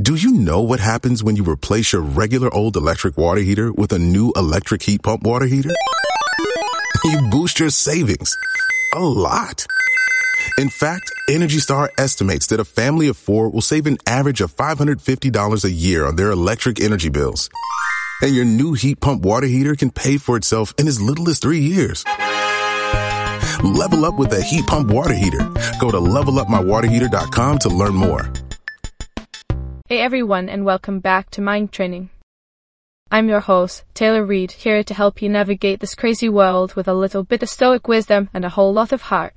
Do you know what happens when you replace your regular old electric water heater with a new electric heat pump water heater? You boost your savings a lot. In fact, Energy Star estimates that a family of 4 will save an average of $550 a year on their electric energy bills. And your new heat pump water heater can pay for itself in as little as 3 years. Level up with a heat pump water heater. Go to levelupmywaterheater.com to learn more. Hey everyone, and welcome back to Mind Training. I'm your host, Taylor Reed, here to help you navigate this crazy world with a little bit of stoic wisdom and a whole lot of heart.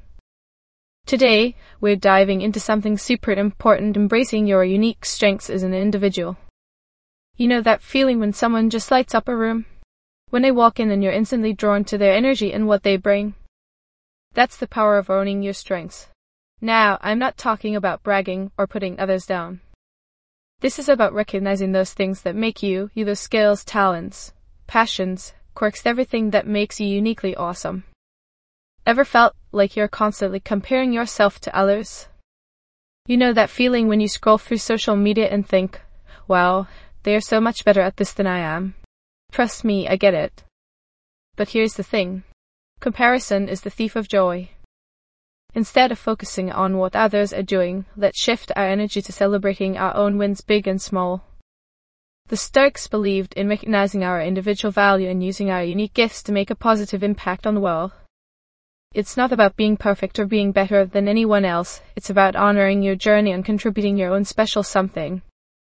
Today, we're diving into something super important: embracing your unique strengths as an individual. You know that feeling when someone just lights up a room? When they walk in and you're instantly drawn to their energy and what they bring? That's the power of owning your strengths. Now, I'm not talking about bragging or putting others down. This is about recognizing those things that make you, those skills, talents, passions, quirks, everything that makes you uniquely awesome. Ever felt like you're constantly comparing yourself to others? You know that feeling when you scroll through social media and think, wow, they are so much better at this than I am. Trust me, I get it. But here's the thing. Comparison is the thief of joy. Instead of focusing on what others are doing, let's shift our energy to celebrating our own wins, big and small. The Stoics believed in recognizing our individual value and using our unique gifts to make a positive impact on the world. It's not about being perfect or being better than anyone else. It's about honoring your journey and contributing your own special something.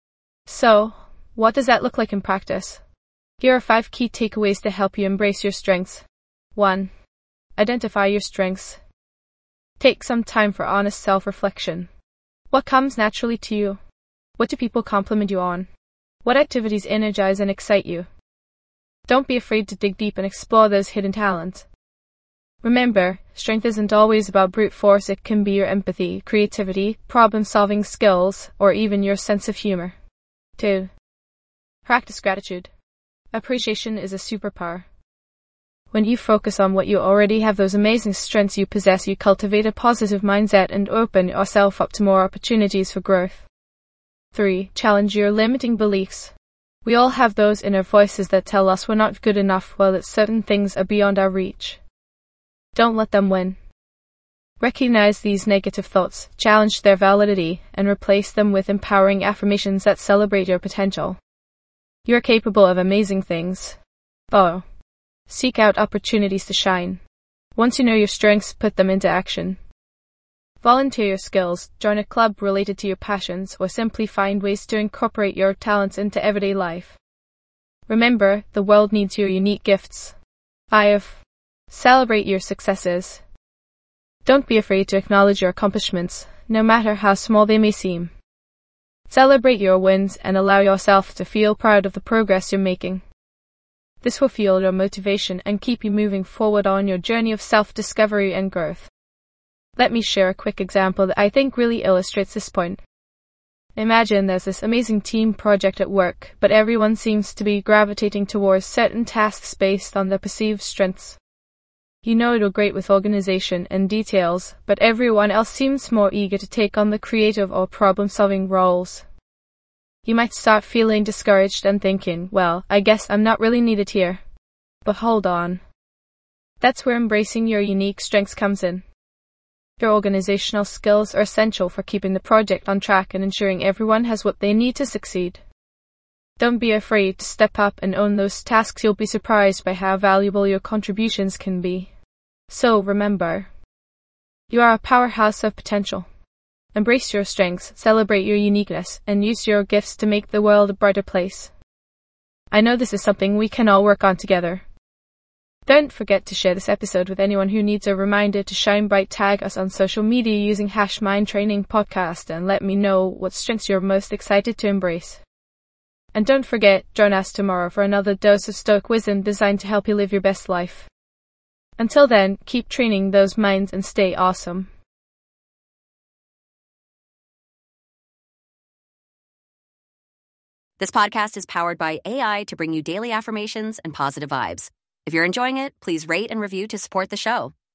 So, what does that look like in practice? Here are 5 key takeaways to help you embrace your strengths. 1. Identify your strengths. Take some time for honest self-reflection. What comes naturally to you? What do people compliment you on? What activities energize and excite you? Don't be afraid to dig deep and explore those hidden talents. Remember, strength isn't always about brute force. It can be your empathy, creativity, problem-solving skills, or even your sense of humor. 2. Practice gratitude. Appreciation is a superpower. When you focus on what you already have, those amazing strengths you possess, you cultivate a positive mindset and open yourself up to more opportunities for growth. 3. Challenge your limiting beliefs. We all have those inner voices that tell us we're not good enough, while that certain things are beyond our reach. Don't let them win. Recognize these negative thoughts, challenge their validity, and replace them with empowering affirmations that celebrate your potential. You're capable of amazing things. 4. Seek out opportunities to shine. Once you know your strengths, put them into action. Volunteer your skills, join a club related to your passions, or simply find ways to incorporate your talents into everyday life. Remember, the world needs your unique gifts. 5. Celebrate your successes. Don't be afraid to acknowledge your accomplishments, no matter how small they may seem. Celebrate your wins and allow yourself to feel proud of the progress you're making. This will fuel your motivation and keep you moving forward on your journey of self-discovery and growth. Let me share a quick example that I think really illustrates this point. Imagine there's this amazing team project at work, but everyone seems to be gravitating towards certain tasks based on their perceived strengths. You know you're great with organization and details, but everyone else seems more eager to take on the creative or problem-solving roles. You might start feeling discouraged and thinking, well, I guess I'm not really needed here. But hold on. That's where embracing your unique strengths comes in. Your organizational skills are essential for keeping the project on track and ensuring everyone has what they need to succeed. Don't be afraid to step up and own those tasks. You'll be surprised by how valuable your contributions can be. So remember, you are a powerhouse of potential. Embrace your strengths, celebrate your uniqueness, and use your gifts to make the world a brighter place. I know this is something we can all work on together. Don't forget to share this episode with anyone who needs a reminder to shine bright. Tag us on social media using #MindTrainingPodcast and let me know what strengths you're most excited to embrace. And don't forget, join us tomorrow for another dose of Stoic wisdom designed to help you live your best life. Until then, keep training those minds and stay awesome. This podcast is powered by AI to bring you daily affirmations and positive vibes. If you're enjoying it, please rate and review to support the show.